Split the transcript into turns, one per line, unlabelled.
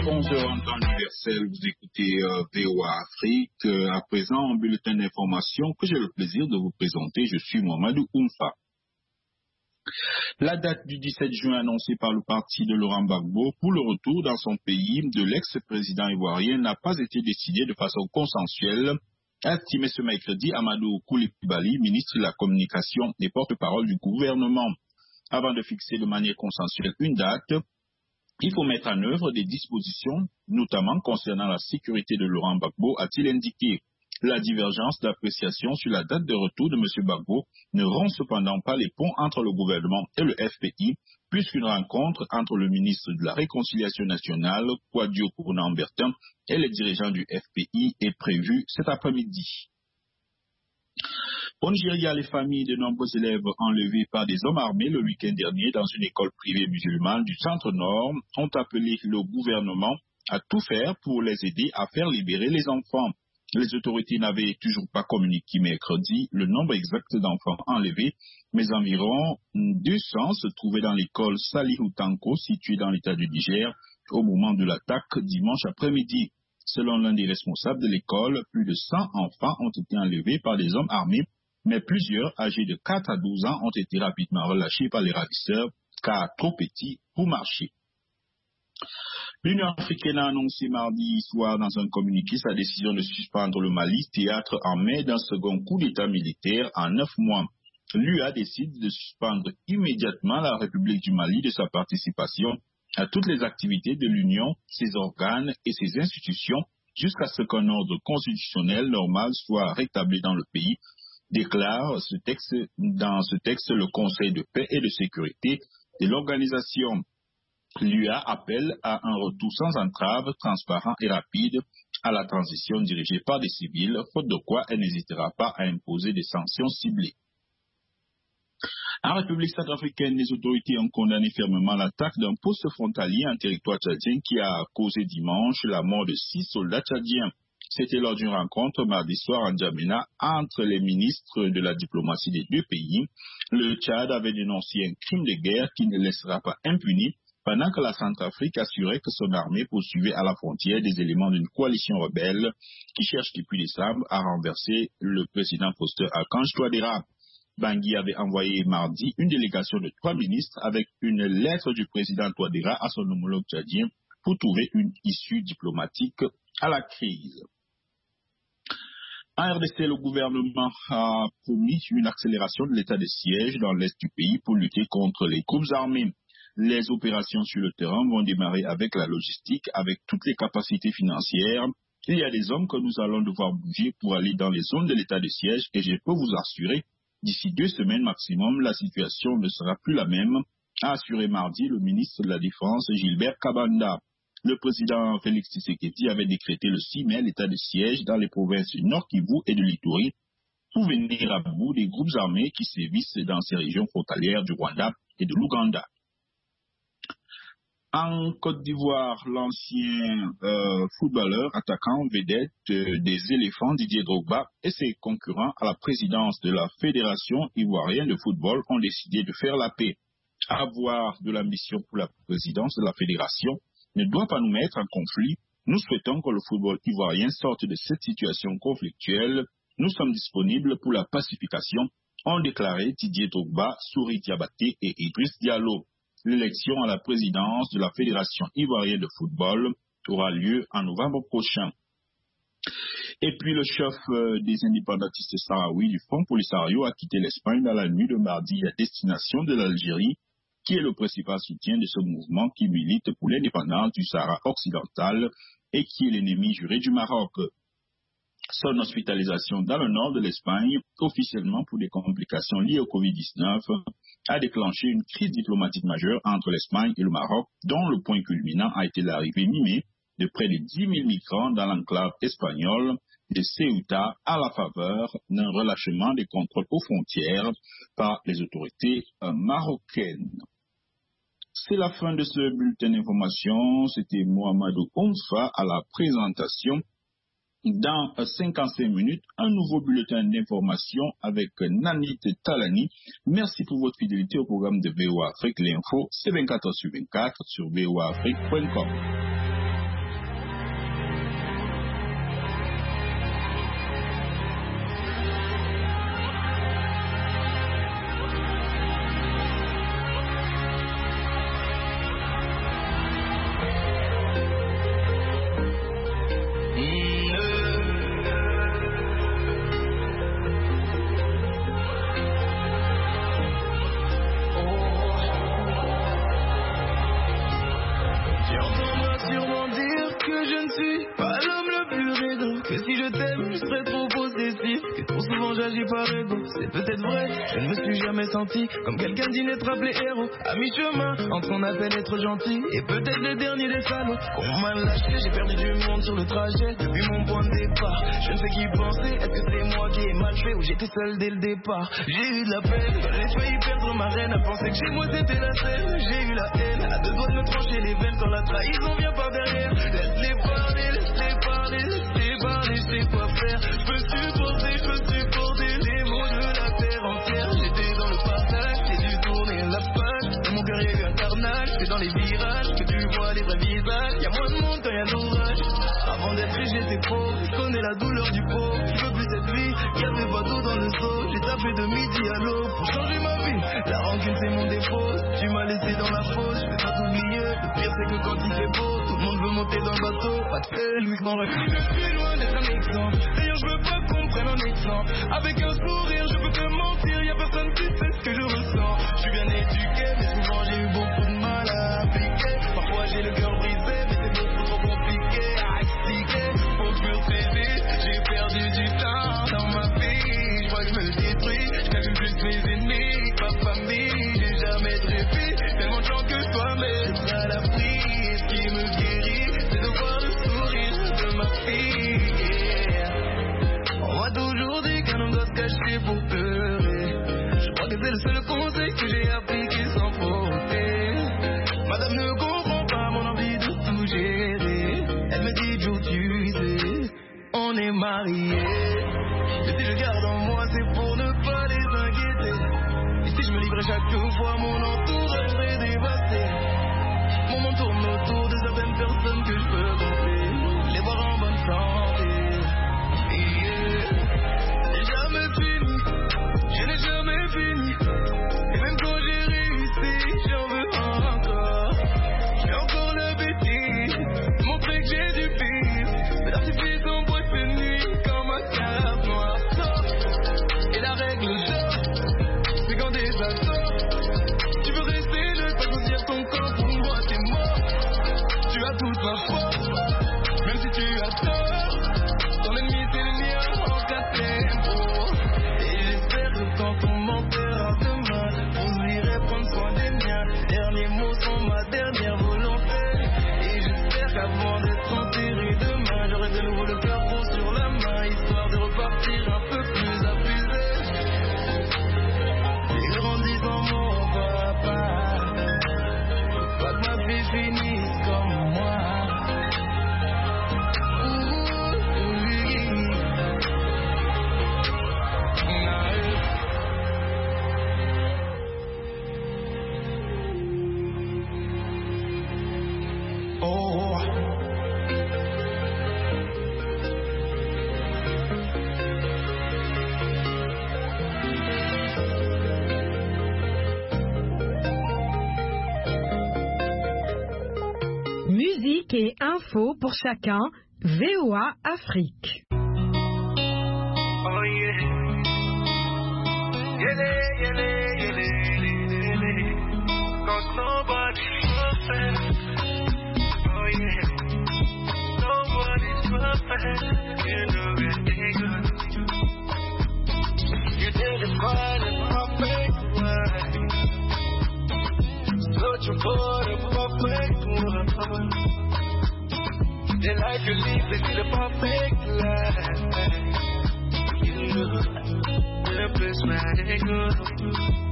11h en temps universel, vous écoutez VOA Afrique. À présent, un bulletin d'information que j'ai le plaisir de vous présenter. Je suis Mohamedou Oumfa. La date du 17 juin annoncée par le parti de Laurent Gbagbo pour le retour dans son pays de l'ex-président ivoirien n'a pas été décidée de façon consensuelle, a estimé ce mercredi Amadou Koulibaly, ministre de la Communication et porte-parole du gouvernement. Avant de fixer de manière consensuelle une date, il faut mettre en œuvre des dispositions, notamment concernant la sécurité de Laurent Gbagbo, a-t-il indiqué. La divergence d'appréciation sur la date de retour de M. Gbagbo ne rompt cependant pas les ponts entre le gouvernement et le FPI, puisqu'une rencontre entre le ministre de la Réconciliation nationale, Kouadio Kourna-Ambertin, et les dirigeants du FPI est prévue cet après-midi. Au Nigeria, les familles de nombreux élèves enlevés par des hommes armés le week-end dernier dans une école privée musulmane du centre-nord ont appelé le gouvernement à tout faire pour les aider à faire libérer les enfants. Les autorités n'avaient toujours pas communiqué mercredi le nombre exact d'enfants enlevés, mais environ 200 se trouvaient dans l'école Salihou Tanko située dans l'état du Niger au moment de l'attaque dimanche après-midi. Selon l'un des responsables de l'école, plus de 100 enfants ont été enlevés par des hommes armés, mais plusieurs âgés de 4 à 12 ans ont été rapidement relâchés par les ravisseurs car trop petits pour marcher. L'Union africaine a annoncé mardi soir dans un communiqué sa décision de suspendre le Mali, théâtre en mai d'un second coup d'État militaire en 9 mois. L'UA décide de suspendre immédiatement la République du Mali de sa participation à toutes les activités de l'Union, ses organes et ses institutions jusqu'à ce qu'un ordre constitutionnel normal soit rétabli dans le pays, déclare dans ce texte le Conseil de paix et de sécurité de l'organisation. L'UA appelle à un retour sans entrave, transparent et rapide à la transition dirigée par des civils, faute de quoi elle n'hésitera pas à imposer des sanctions ciblées. En République centrafricaine, les autorités ont condamné fermement l'attaque d'un poste frontalier en territoire tchadien qui a causé dimanche la mort de 6 soldats tchadiens. C'était lors d'une rencontre mardi soir en N'Djamena entre les ministres de la diplomatie des deux pays. Le Tchad avait dénoncé un crime de guerre qui ne laissera pas impuni, pendant que la Centrafrique assurait que son armée poursuivait à la frontière des éléments d'une coalition rebelle qui cherche depuis décembre à renverser le président Faustin Archange Touadéra. Bangui avait envoyé mardi une délégation de 3 ministres avec une lettre du président Touadéra à son homologue tchadien pour trouver une issue diplomatique à la crise. En RDC, le gouvernement a promis une accélération de l'état de siège dans l'est du pays pour lutter contre les groupes armés. Les opérations sur le terrain vont démarrer avec la logistique, avec toutes les capacités financières. Il y a des hommes que nous allons devoir bouger pour aller dans les zones de l'état de siège et je peux vous assurer, d'ici 2 semaines maximum, la situation ne sera plus la même, a assuré mardi le ministre de la Défense Gilbert Kabanda. Le président Félix Tshisekedi avait décrété le 6 mai l'état de siège dans les provinces du Nord Kivu et de l'Ituri pour venir à bout des groupes armés qui sévissent dans ces régions frontalières du Rwanda et de l'Ouganda. En Côte d'Ivoire, l'ancien footballeur attaquant vedette des éléphants Didier Drogba et ses concurrents à la présidence de la Fédération ivoirienne de football ont décidé de faire la paix. Avoir de l'ambition pour la présidence de la fédération ne doit pas nous mettre en conflit. Nous souhaitons que le football ivoirien sorte de cette situation conflictuelle. Nous sommes disponibles pour la pacification, ont déclaré Didier Drogba, Souri Diabaté et Idriss Diallo. L'élection à la présidence de la Fédération ivoirienne de football aura lieu en novembre prochain. Et puis le chef des indépendantistes sahraouis du Front Polisario a quitté l'Espagne dans la nuit de mardi à destination de l'Algérie, qui est le principal soutien de ce mouvement qui milite pour l'indépendance du Sahara occidental et qui est l'ennemi juré du Maroc. Son hospitalisation dans le nord de l'Espagne, officiellement pour des complications liées au Covid-19, a déclenché une crise diplomatique majeure entre l'Espagne et le Maroc, dont le point culminant a été l'arrivée mi-mai de près de 10 000 migrants dans l'enclave espagnole de Ceuta à la faveur d'un relâchement des contrôles aux frontières par les autorités marocaines. C'est la fin de ce bulletin d'information. C'était Mohamedou Oumfa à la présentation. Dans 55 minutes, un nouveau bulletin d'information avec Nanit Talani. Merci pour votre fidélité au programme de VOA Afrique. L'info, c'est 24h sur 24 sur voaafrique.com.
suis pas l'homme le plus réglo, que si je t'aime, je serais trop possessif, que trop souvent j'agis par ego. C'est peut-être vrai, je ne me suis jamais senti comme quelqu'un d'inêtre appelé héros. À mi-chemin, entre qu'on appelle être gentil et peut-être le dernier des salauds. On m'a lâché, j'ai perdu du monde sur le trajet depuis mon point de départ. Je ne sais qui penser, est-ce que c'est moi qui ai mal fait ou j'étais seul dès le départ. J'ai eu de la peine, j'ai failli perdre ma reine à penser que chez moi c'était la scène. J'ai eu la haine, à deux doigts de me trancher les veines quand la trahison vient par derrière. Laisse-les parler, laisse-les parler, laisse-les parler, je sais quoi faire. Je peux supporter les mots de la terre entière. J'étais dans le partage, j'ai dû tourner la page. Dans mon cœur y'a eu un carnage, c'est dans les virages que tu vois les vrais visages. Y'a moins de monde quand y'a l'orage. Avant d'être riche j'étais pauvre, je connais la douleur du pauvre. Je veux plus cette vie, y'avait pas d'eau dans le seau. J'ai tapé de midi à l'aube pour changer ma vie. La rancune c'est mon défaut, tu m'as laissé dans la fosse. Je vais pas t'oublier, le pire c'est que quand il fait beau, tout le monde veut monter dans le bateau. Pas de tel, lui m'en rêve. Je suis loin d'être un exemple, d'ailleurs je veux pas qu'on prenne un exemple. Avec un sourire je peux te mentir, y'a personne qui sait ce que je ressens. Je suis bien éduqué, mais souvent j'ai eu beaucoup de mal à appliquer. Parfois j'ai le cœur brisé, mais c'est beaucoup trop compliqué à expliquer. Faut que je me saisisse, j'ai perdu du temps dans ma vie. Je crois que je me détruis, je calcule juste mes ennemis, ma famille. J'ai jamais de répit, tellement de gens que toi, mais à la prise. Ce qui me guérit, c'est de voir le sourire de ma fille. Yeah. On m'a toujours dit qu'un homme doit se cacher pour pleurer. Je crois que c'est le seul conseil que j'ai appliqué sans faute. Madame ne comprend pas mon envie de tout gérer. Elle me dit Joe, tu sais, on est mariés. Mais si je garde en moi, c'est pour ne pas les inquiéter. Et si je me livrais chaque fois, mon entourage serait dévasté. Mon monde tourne autour de certaines personnes que je peux compter. Les voir en bonne santé. Yeah. J'ai jamais fini, je n'ai jamais fini. Et même quand j'ai réussi, j'en veux encore. J'ai encore la bêtise, montrer que j'ai du pif. Mais l'artifice embrasse ces nuits comme un cap noir. Et la règle d'or, c'est quand déjà sort. Tu veux rester, ne pas choisir ton camp. Pour moi t'es mort, tu as toute ma force. Même si tu as tort, ton ennemi c'est le mien en 4 tempos. Et j'espère que quand on m'enterrera demain, vous irez prendre soin des miens. Derniers mots sont ma dernière volonté. Et j'espère qu'avant d'être enterré demain, j'aurai de nouveau le cœur gros sur la main, histoire de repartir un peu plus abusé. J'ai grandi sans mon papa, pas que ma vie finisse comme moi.
Musique et info pour chacun, VOA Afrique.
Oh yeah. Cause nobody's perfect. Oh yeah. Nobody's perfect. You know it ain't good. You didn't find a perfect one. Searching for the perfect one. The life you live is the perfect life. You know, the place where they go.